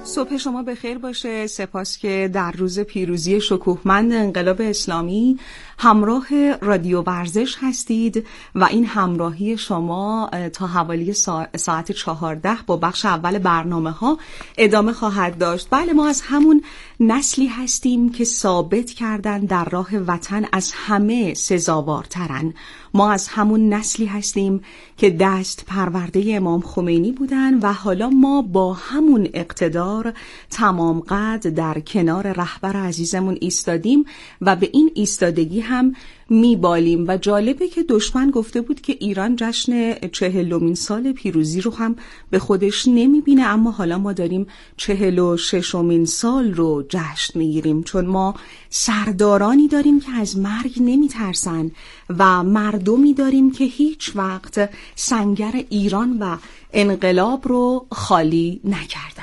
صبح شما بخیر باشه. سپاس که در روز پیروزی شکوهمند انقلاب اسلامی همراه رادیو ورزش هستید و این همراهی شما تا حوالی ساعت 14 با بخش اول برنامه ها ادامه خواهد داشت. بله، ما از همون نسلی هستیم که ثابت کردن در راه وطن از همه سزاوارترن. ما از همون نسلی هستیم که دست پرورده امام خمینی بودن و حالا ما با همون اقتدار تمام قد در کنار رهبر عزیزمون ایستادیم و به این ایستادگی هم میبالیم. و جالبه که دشمن گفته بود که ایران جشن 40مین سال پیروزی رو هم به خودش نمیبینه، اما حالا ما داریم 46مین سال رو جشن میگیریم، چون ما سردارانی داریم که از مرگ نمیترسن و مردمی داریم که هیچ وقت سنگر ایران و انقلاب رو خالی نکردن.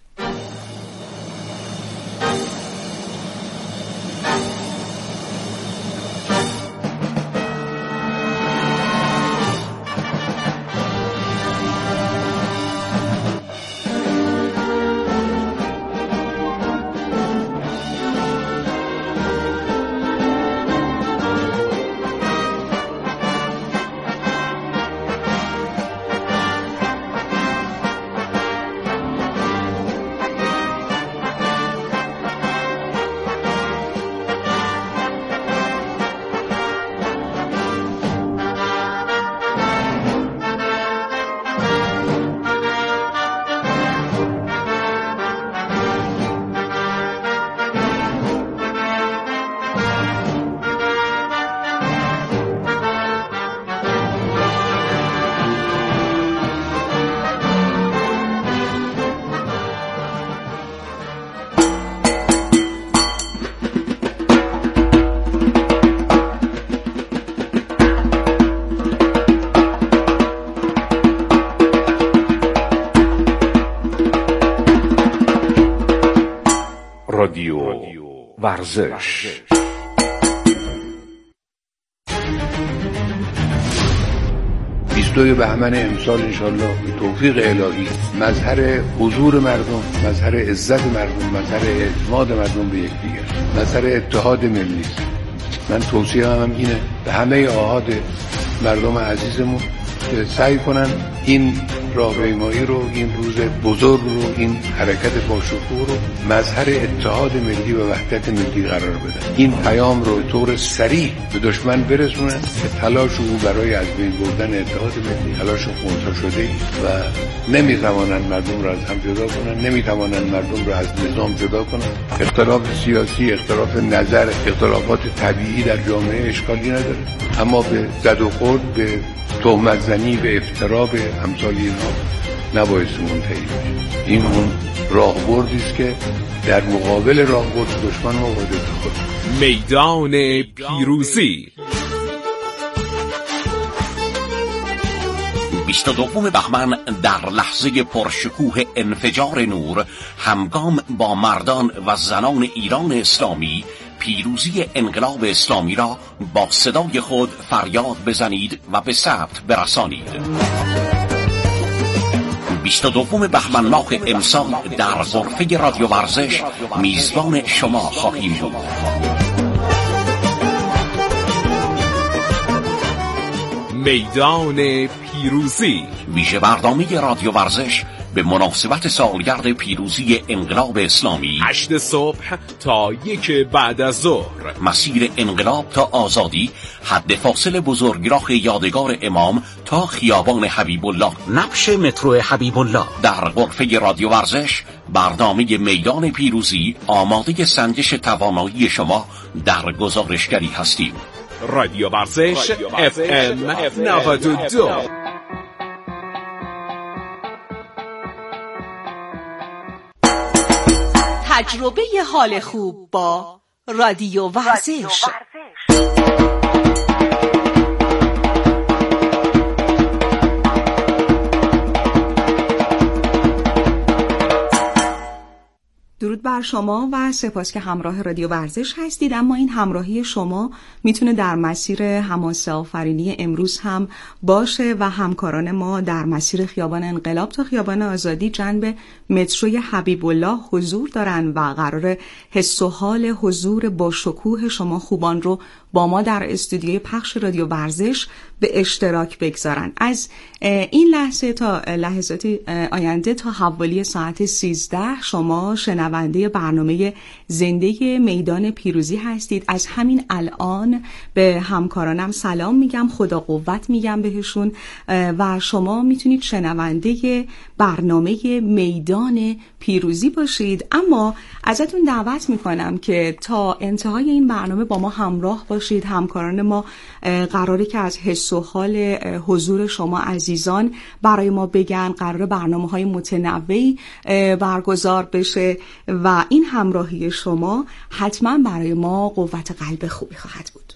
رادیو ورزش. بهمن امسال انشالله به توفیق الهی مظهر حضور مردم، مظهر عزت مردم، مظهر اعتماد مردم به یکدیگر، مظهر اتحاد ملی است. من توصیه هم اینه به همه آحاد مردم عزیزمون که سعی کنن این راهپیمایی رو، این روز بزرگ رو، این حرکت باشکوه رو مظهر اتحاد ملی و وحدت ملی قرار بدن. این پیام رو طور سریع به دشمن برسونن که تلاش او برای از بین بردن اتحاد ملی تلاش خونسا شده و نمیتوانند مردم رو از هم جدا کنن، نمیتوانند مردم رو از نظام جدا کنن. اختلاف سیاسی، اختلاف نظر، اختلافات طبیعی در جامعه اشکالی نداره، اما به زد و خورد، به تهمت زنی، به افترا، به امثال اینها نباید منتهی بشه. این اون راهبردی است که در مقابل راهبرد دشمن ما باید خود. میدان پیروزی 22 بهمن در لحظه پرشکوه انفجار نور، همگام با مردان و زنان ایران اسلامی پیروزی انقلاب اسلامی را با صدای خود فریاد بزنید و به ثبت برسانید. 22 بهمن ماه امسال در غرفه رادیو ورزش میزبان شما خواهیم بود. میدان پیروزی، ویژه برنامه رادیو ورزش به مناسبت سالگرد پیروزی انقلاب اسلامی 8 صبح تا 1 بعد از ظهر. مسیر انقلاب تا آزادی، حد فاصل بزرگراه یادگار امام تا خیابان حبیب الله، نقش مترو حبیب الله. در غرفه رادیو ورزش برنامه میدان پیروزی آماده سنجش توانایی شما در گزارشگری هستیم. رادیو ورزش FM 92. تجربه حال خوب با رادیو ورزش. درود بر شما و سپاس که همراه رادیو ورزش هستید. اما این همراهی شما میتونه در مسیر حماسه آفرینی امروز هم باشه و همکاران ما در مسیر خیابان انقلاب تا خیابان آزادی جنب متروی حبیب الله حضور دارن و قرار حس و حال حضور با شکوه شما خوبان رو با ما در استودیوی پخش رادیو ورزش به اشتراک بگذارن. از این لحظه تا لحظات آینده تا حوالی ساعت 13 شما شنونده برنامه زنده میدان پیروزی هستید. از همین الان به همکارانم سلام میگم، خدا قوت میگم بهشون و شما میتونید شنونده برنامه میدان پیروزی باشید. اما ازتون دعوت میکنم که تا انتهای این برنامه با ما همراه باشید. همکاران ما قراره که از حس و حال حضور شما عزیزان برای ما بگن. قراره برنامه‌های متنوعی برگزار بشه و این همراهی شما حتما برای ما قوت قلب خوبی خواهد بود.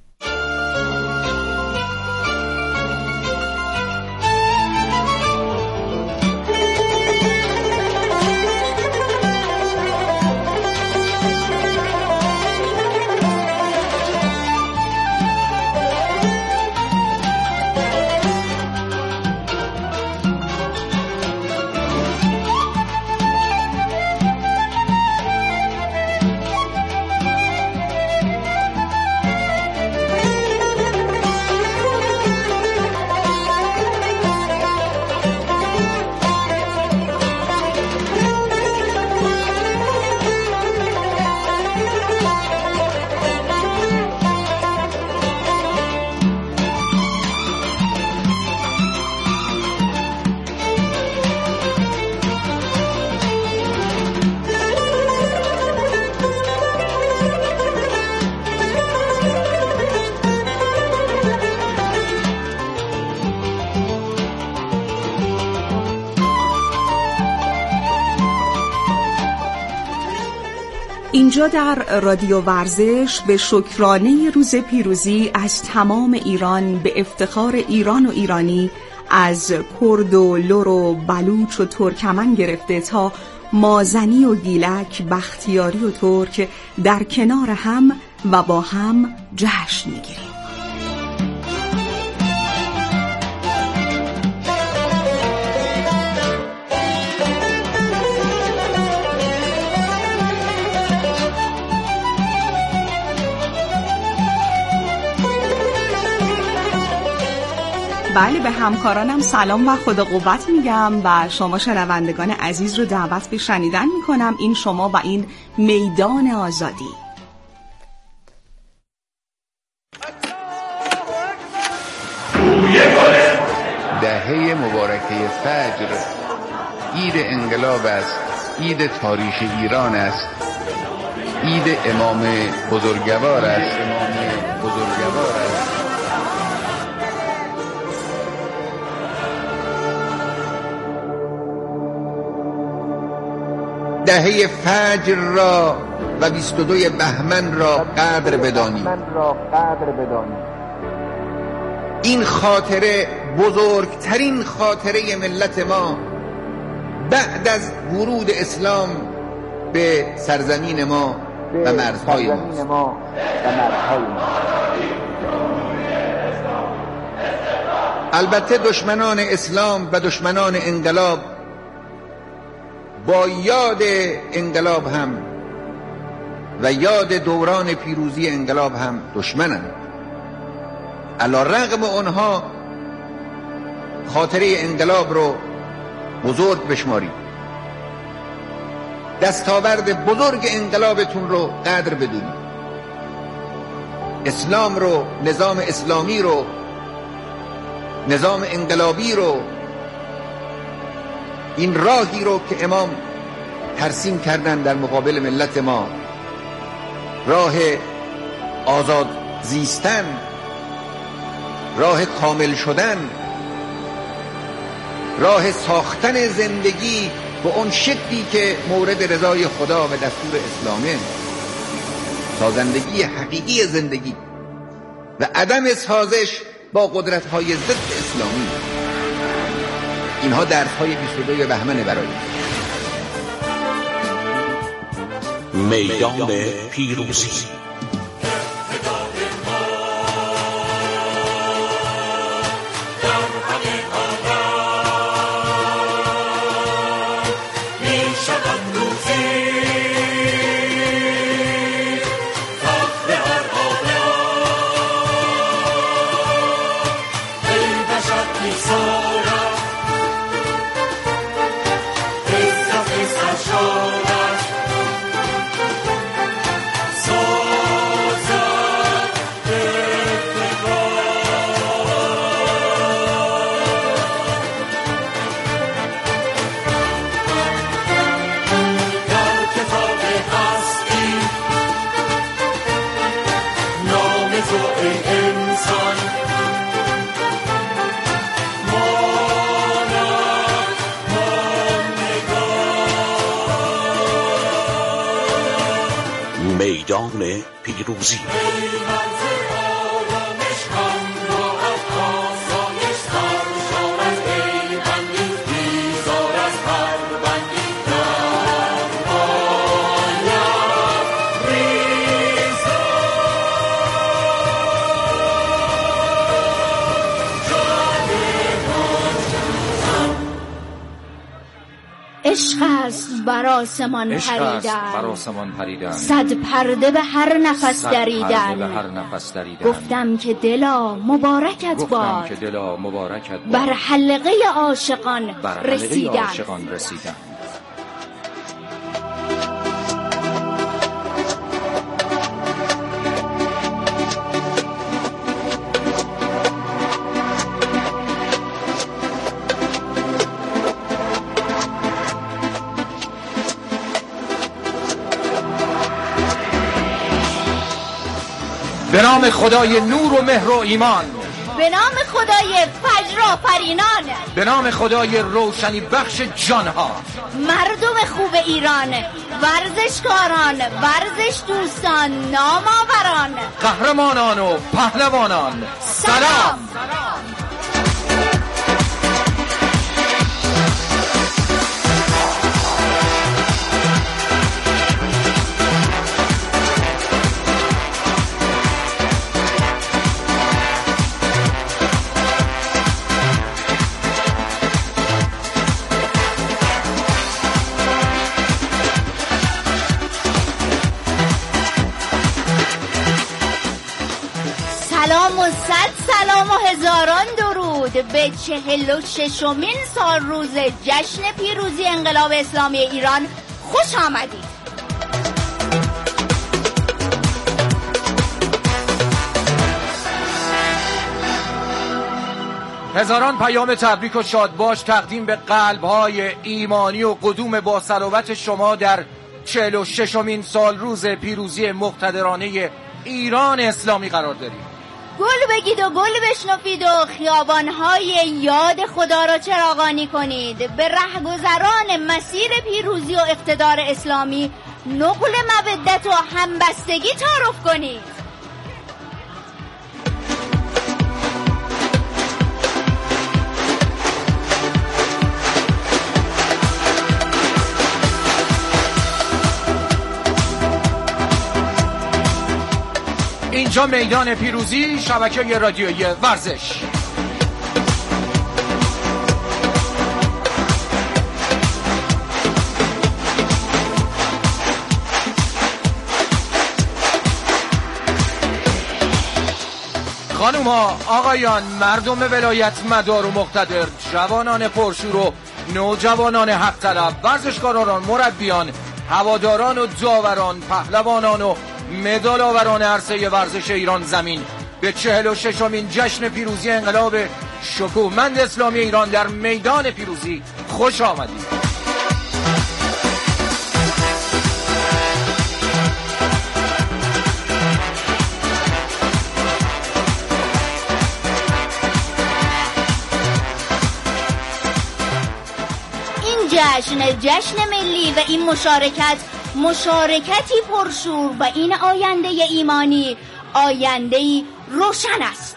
اینجا در رادیو ورزش به شکرانه روز پیروزی از تمام ایران، به افتخار ایران و ایرانی، از کرد و لر و بلوچ و ترکمن گرفته تا مازنی و گیلک، بختیاری و ترک در کنار هم و با هم جشن میگیریم. بله، به همکارانم سلام و خدا قوت میگم و شما شنوندگان عزیز رو دعوت به شنیدن میکنم. این شما و این میدان آزادی. دهه مبارکه فجر عید انقلاب است، عید تاریخ ایران است، عید امام بزرگوار است. دهه فجر را و 22 بهمن را قدر بدانید. این خاطره بزرگترین خاطره ملت ما بعد از ورود اسلام به سرزمین ما و مرزهای ما. البته دشمنان اسلام و دشمنان انقلاب با یاد انقلاب هم و یاد دوران پیروزی انقلاب هم دشمنند. علی رغم اونها خاطره انقلاب رو بزرگ بشمارید، دستاورد بزرگ انقلابتون رو قدر بدونید، اسلام رو، نظام اسلامی رو، نظام انقلابی رو، این راهی رو که امام ترسیم کردن در مقابل ملت ما، راه آزاد زیستن، راه کامل شدن، راه ساختن زندگی به اون شکلی که مورد رضای خدا و دستور اسلامه، سازندگی حقیقی زندگی و عدم سازش با قدرت‌های ضد اسلامی. اینها درس‌های 22 بهمن برای میدان پیروزی. میدان پیروزی. عشق است بر آسمان پریدن، صد پرده به هر نفس دریدن. گفتم که دلا مبارکت باد، بر حلقه عاشقان رسیدن. به نام خدای نور و مهر و ایمان، به نام خدای فجر آفرینان، به نام خدای روشنی بخش جانها، مردم خوب ایران، ورزشکاران، ورزش دوستان، نامآوران، قهرمانان و پهلوانان، سلام. سلام و صد سلام و هزاران درود به 46مین سال روز جشن پیروزی انقلاب اسلامی ایران. خوش آمدید. هزاران پیام تبریک و شادباش تقدیم به قلب‌های ایمانی و قدوم با صلوات شما در 46مین سال روز پیروزی مقتدرانه ایران اسلامی قرار داریم. گل بگید و گل بشنفید و خیابان‌های یاد خدا را چراغانی کنید. به رهگذران مسیر پیروزی و اقتدار اسلامی نقل مودت و همبستگی تعارف کنید. اینجا میدان پیروزی، شبکه رادیویی ورزش. خانوما، آقایان، مردم ولایت مدار و مقتدر، جوانان پرشور و نوجوانان حق طلب، ورزشکاران، مربیان، هواداران و داوران، پهلوانان و مدال آوران عرصه ورزش ایران زمین، به 46مین جشن پیروزی انقلاب شکوهمند اسلامی ایران در میدان پیروزی خوش آمدید. جشن ملی و این مشارکتی پرشور و این آینده ایمانی، آینده‌ای روشن است.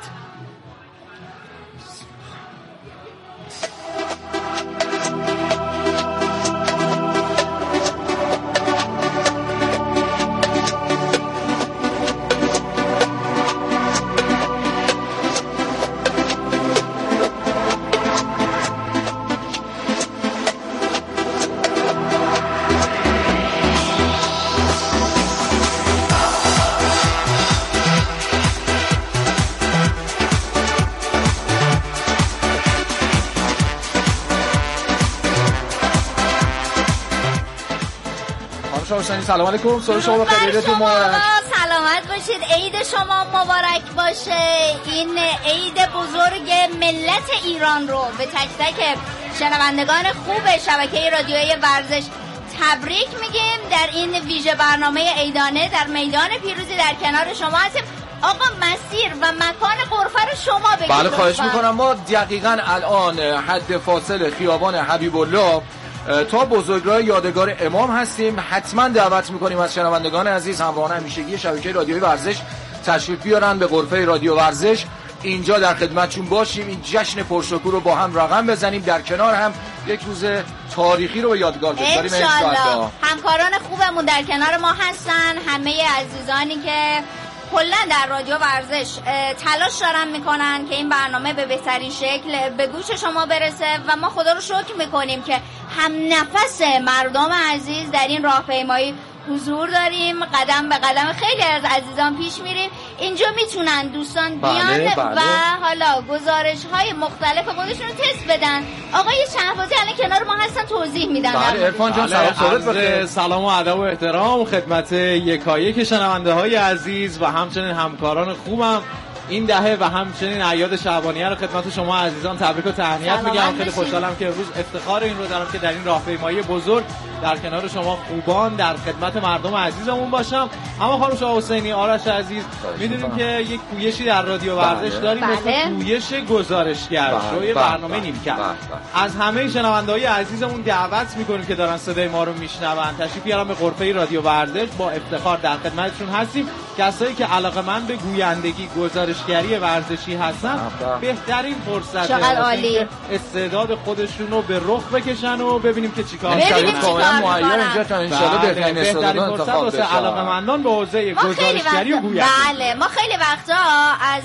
شما حسینی سلام علیکم. صبح شما بخیر، عیدتون مبارک. سلامت باشید، عید شما مبارک باشه. این عید بزرگ ملت ایران رو به تک تک شنوندگان خوب شبکه رادیوی ورزش تبریک میگیم. در این ویژه برنامه عیدانه در میدان پیروزی در کنار شما هستیم. آقا مسیر و مکان غرفه رو شما بگید. بله خواهش میکنم. ما دقیقاً الان حد فاصل خیابان حبیب الله تا بزرگراه یادگار امام هستیم. حتما دعوت میکنیم از شنوندگان عزیز همراهان همیشگی شبکه رادیوی ورزش تشریف بیارن به غرفه رادیو ورزش، اینجا در خدمتشون باشیم، این جشن پرشکوه رو با هم رقم بزنیم، در کنار هم یک روز تاریخی رو به یادگار بذاریم ان شاءالله. همکاران خوبمون در کنار ما هستن، همه عزیزانی که کلا در رادیو ورزش تلاش دارن میکنن که این برنامه به بهترین شکل به گوش شما برسه و ما خدا رو شکر میکنیم که هم نفس مردم عزیز در این راهپیمایی حضور داریم. قدم به قدم خیلی از عزیزان پیش میریم. اینجا میتونن دوستان بیان و حالا گزارش های مختلف خودشون رو تست بدن. آقای شهبازی الان کنار ما هستن توضیح میدن. بله عرفان جان سلام. سلام و ادب و احترام خدمت یکایک شنونده های عزیز و همچنین همکاران خوبم این دهه و همچنین اعیاد شعبانیه رو خدمت شما عزیزان تبریک و تهنیت میگم. خیلی خوشحالم که امروز افتخار این رو دارم که در این راهپیمایی بزرگ در کنار شما خوبان در خدمت مردم عزیزمون باشم. اما خانم شاه حسینی، آرش عزیز، میدونیم که یک پویشی در رادیو ورزش داریم، مثل پویش گزارشگر روی برنامه نیمکت. از همه شنونده‌های عزیزمون دعوت میکنیم که دارن صدای ما رو میشنون تشریف بیارن به غرفه رادیو ورزش. با افتخار در خدمتشون هستیم. کسایی که علاقه‌مند به گویندگی گزارشگری ورزشی هستن بهترین فرصته که استعداد خودشون رو به رخ بکشن و ببینیم که چیکار می‌کنن. مهیا اینجا تا ان شاءالله بهترین استعدادان انتخاب بشه. علاقه‌مندان به حوزه گزارشگری و گویندگی. بله ما خیلی وقتا از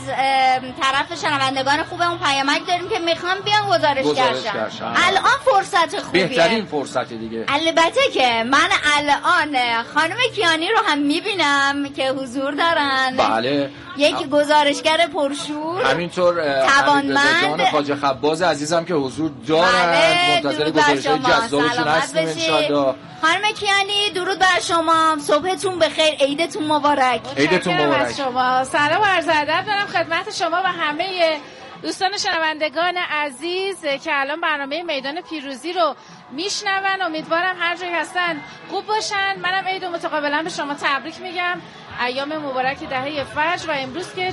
طرف شنوندگان خوبمون پیامک داریم که میخوان بیان گزارشگر شن. الان فرصت خوبیه، بهترین فرصت دیگه. البته که من الان خانم کیانی رو هم میبینم که حضور دارن. بله یک گزارشگر پرشور، همینطور توانمند خواجه خباز عزیزم که حضور دارند. منتظر گزارش‌های جذابشون هستیم ان شاءالله. خانم کیانی درود بر شما، صبحتون بخیر، عیدتون مبارک. عیدتون مبارک. شما سلام و عرض ادب دارم خدمت شما و همه دوستان شنوندگان عزیز که الان برنامه میدان پیروزی رو میشنون. امیدوارم هر جایی هستن خوب باشن. منم عید متقابلا به شما تبریک میگم. ایام مبارک دهه فجر و امروز که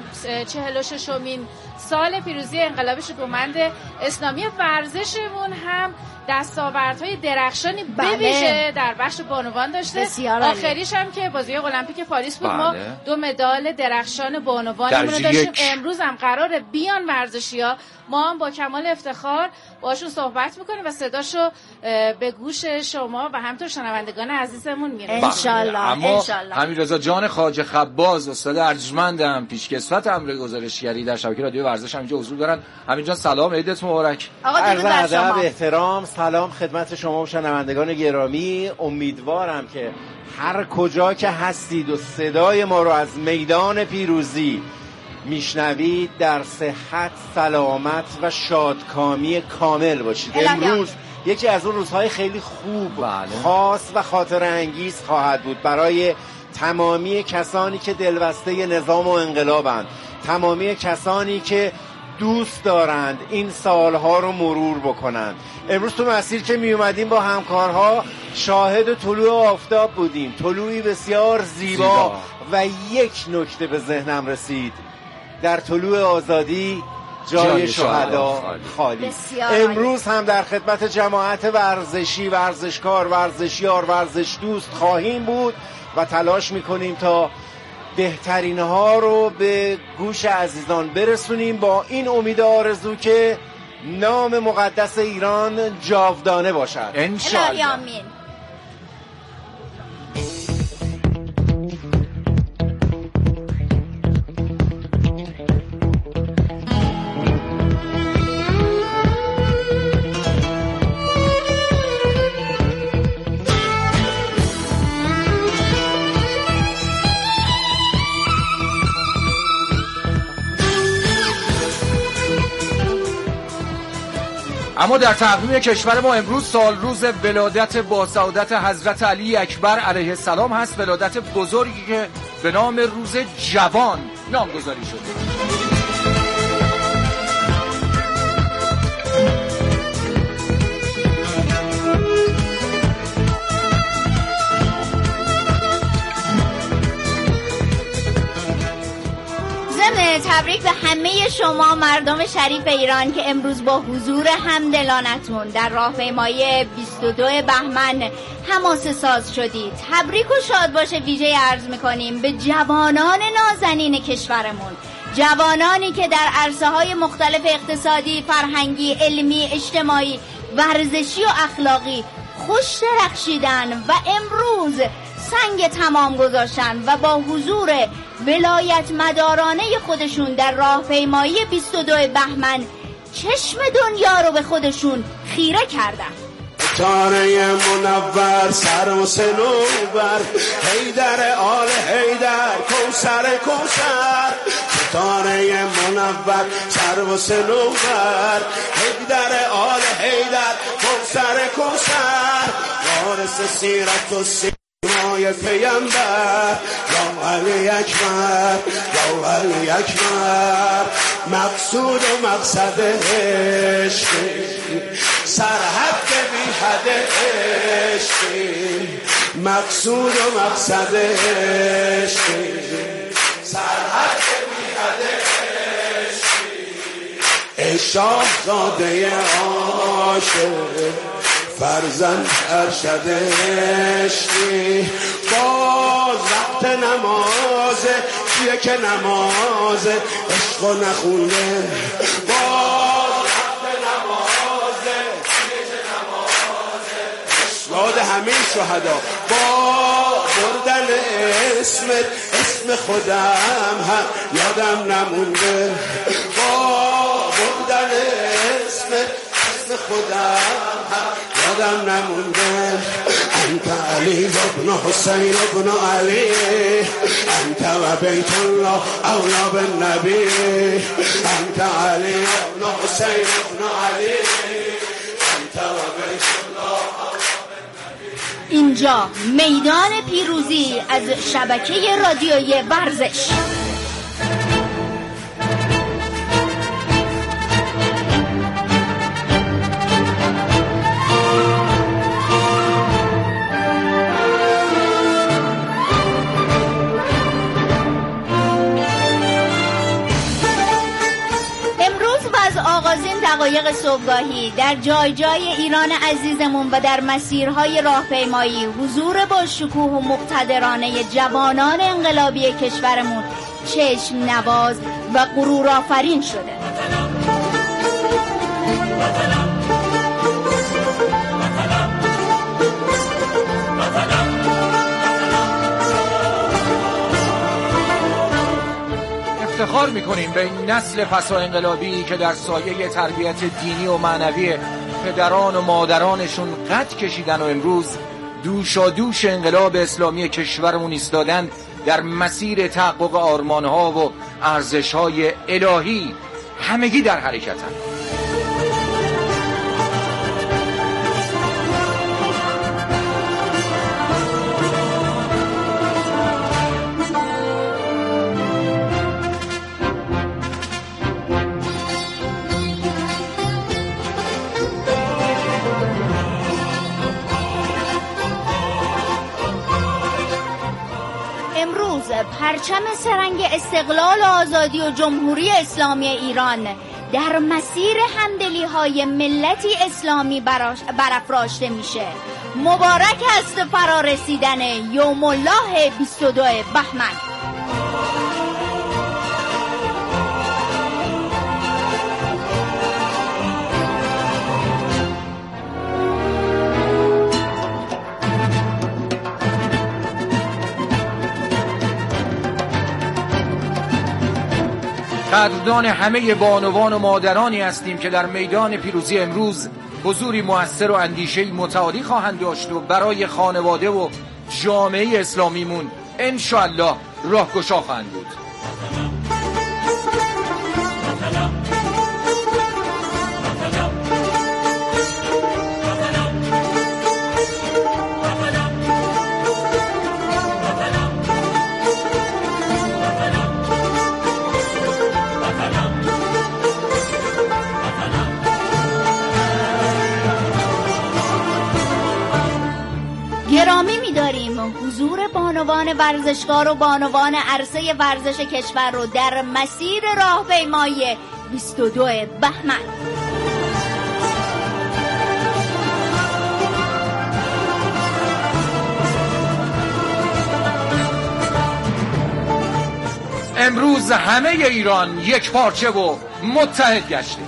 46مین سال پیروزی انقلاب شکوهمند اسلامی ورزشمون هم دستاوردهای درخشانی بویژه در بخش بانوان داشته. آخریش هم که بازی المپیک پاریس بود. ما 2 مدال درخشان بانوانمون رو داشتیم. امروز هم قراره بیان ورزشی‌ها، ما هم با کمال افتخار باشون صحبت میکنیم و صداشو به گوش شما و همینطور شنوندگان عزیزمون میرسیم ان شاء الله. اما امیررضا جان خواجه خباز استاد ارجمندم پیشکسوت امر گزارشگری در شبکه رادیو ورزش هم اینجا حضور دارن. همین جان سلام، عیدت مبارک. عرض ادب احترام سلام خدمت شما و شنوندگان گرامی. امیدوارم که هر کجا که هستید و صدای ما رو از میدان پیروزی میشنوید در صحت، سلامت و شادکامی کامل باشید. امروز یکی از اون روزهای خیلی خوب، خاص و خاطره انگیز خواهد بود برای تمامی کسانی که دلبسته نظام و انقلابند، تمامی کسانی که دوست دارند این سالها رو مرور بکنند. امروز تو مسیر که می اومدیم با همکارها شاهد طلوع آفتاب بودیم، طلوعی بسیار زیبا و یک نکته به ذهنم رسید: در طلوع آزادی جای شهدا خالی. امروز هم در خدمت جماعت ورزشی، ورزشکار، ورزشیار، ورزش دوست خواهیم بود و تلاش میکنیم تا بهترین ها رو به گوش عزیزان برسونیم با این امید آرزو که نام مقدس ایران جاودانه باشد ان شاء الله. آمین. اما در تقویم کشور ما امروز سال روز ولادت با سعادت حضرت علی اکبر علیه السلام هست، ولادت بزرگی که به نام روز جوان نامگذاری شده. تبریک به همه شما مردم شریف ایران که امروز با حضور همدلانتون در راهپیمایی 22 بهمن حماسه ساز شدید. تبریک و شاد باشه ویژه عرض میکنیم به جوانان نازنین کشورمون، جوانانی که در عرصه‌های مختلف اقتصادی، فرهنگی، علمی، اجتماعی، ورزشی و اخلاقی خوش درخشیدن و امروز سنگ تمام گذاشتن و با حضور ولایت مدارانه خودشون در راهپیمایی 22 بهمن چشم دنیا رو به خودشون خیره کردن. تاره منور سر و سنوبر حیدر آل حیدر کوثر کوثر، تاره منور سر و سنوبر حیدر آل حیدر کوثر کوثر، وارث سیرت و سیمای پیامبر یا علی اکبر یا علی اکبر، مقصود و مقصد عشقی سرحد بی حد عشقی، مقصود و مقصد عشقی سرحد بی حد عشقی، شاهزاده عاشق فرزند ارشد عشقی، باز وقت نمازه کیه که نماز عشق و نخونده، باز وقت نمازه کیه که نماز عشق، یاد همه شهدا با بردن اسم خودم هم یادم نمونده، با بردن اسم خودم هم یادم نمونده، انت علی ابن حسین ابن علی، انت و بیت الله اولا بالنبی، انت علی ابن حسین ابن علی، انت و بیت الله اولا بالنبی. اینجا میدان پیروزی از شبکه رادیویی ورزش. دقایق صبحگاهی در جای جای ایران عزیزمون و در مسیرهای راهپیمایی حضور با شکوه و مقتدرانه جوانان انقلابی کشورمون چشم نواز و غرور آفرین شده. افتخار میکنیم به این نسل پسا انقلابی که در سایه تربیت دینی و معنوی پدران و مادرانشون قد کشیدن و امروز دوشادوش انقلاب اسلامی کشورمون ایستادن، در مسیر تحقق آرمانها و ارزشهای الهی همگی در حرکتن. پرچم سرنگ استقلال و آزادی و جمهوری اسلامی ایران در مسیر همدلی‌های ملتی اسلامی برافراشته میشه. مبارک است فرارسیدن یوم الله 22 بهمن. قدردان همه بانوان و مادرانی هستیم که در میدان پیروزی امروز حضوری مؤثر و اندیشه‌ای متعالی خواهند داشت و برای خانواده و جامعه اسلامیمون انشاءالله راهگشا خواهند بود. گرامی می‌داریم حضور بانوان ورزشکار و بانوان عرصه ورزش کشور رو در مسیر راهپیمایی 22 بهمن. امروز همه ایران یک پارچه و متحد گشته.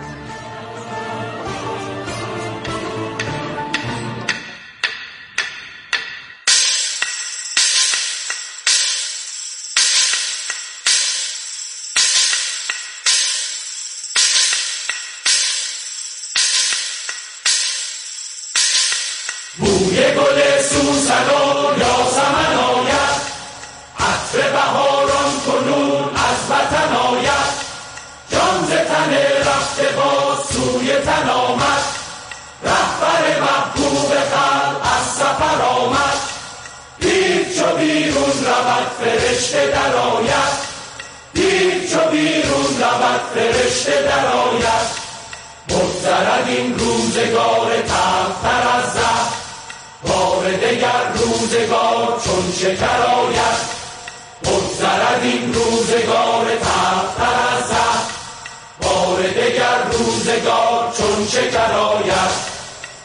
بوی گل سوسن و یاسمن آید، عطر بهاران کنون از وطن آید، جان ز تن رفته باز سوی تن آمد، رهبر محبوب خلق از سفر آمد، دید چو بیرون رود فرشته در آید، دید چو بیرون رود فرشته در آید، بگذرد این روزگار تلختر از زهر، بار دگر روزگار چون شکر آید، بگذرد این روزگار تلختر از زهر، بار دگر روزگار چون شکر آید.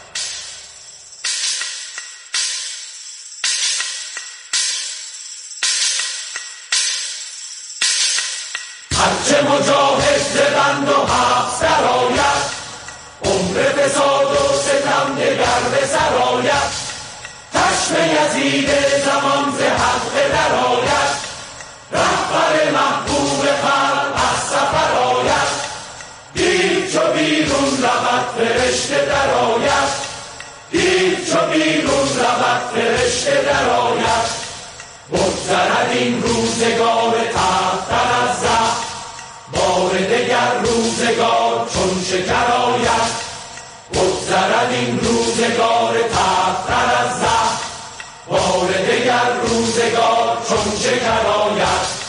هرچه مجاهد ز بند و حبس در آید، عمر فساد و ستم دگر به سر آید، چشم یزید زمان ز حلقه در آید، رهبر محبوب خلق از سفر آید، دید چو بیرون رود فرشته در آید، دید چو بیرون رود فرشته در آید، بگذرد این روزگار تلختر از زهر، بار دگر روزگار چون شکر آید، بگذرد این روزگار تلختر از زهر، بار دگر روزگار چون شکر آید.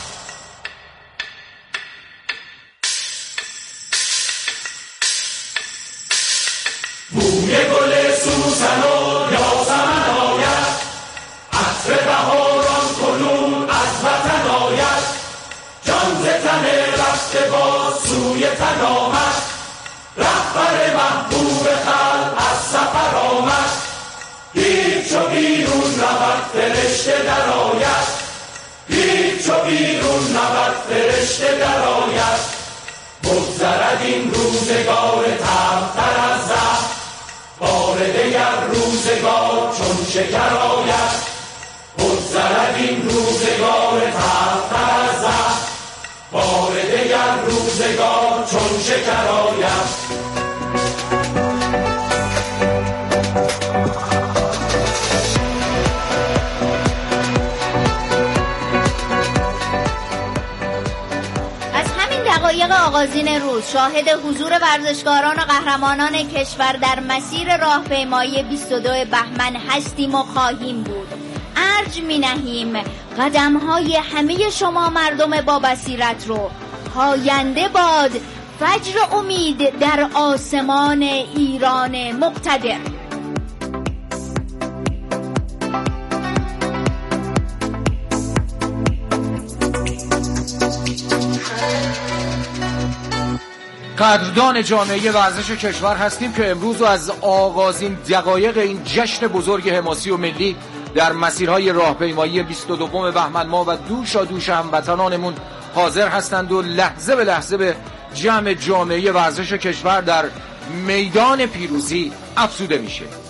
بوی گل سوسن و یاسمن آید، عطر بهاران کنون از وطن آید، جان ز تن رفته باز سوی تن آمد، رهبر محبوب خلق از سفر آمد، دید چو بیرون رود فرشته در آید، دید چو بیرون رود فرشته در آید، بگذرد این روزگار تلختر از زهر، بار دگر روزگار چون شکر آید، بگذرد این روزگار تلختر از زهر، بار دگر روزگار چون شکر آید. دقایق آغازین روز شاهد حضور ورزشکاران و قهرمانان کشور در مسیر راهپیمایی 22 بهمن هستیم و خواهیم بود. ارج می نهیم قدم‌های همه شما مردم با بصیرت رو. پاینده باد فجر امید در آسمان ایران مقتدر. قدردان جامعه ورزش کشور هستیم که امروز از آغازین دقایق این جشن بزرگ حماسی و ملی در مسیرهای راهپیمایی 22 بهمن ما و دوش هموطنانمون حاضر هستند و لحظه به لحظه به جمع جامعه ورزش کشور در میدان پیروزی افزوده میشه.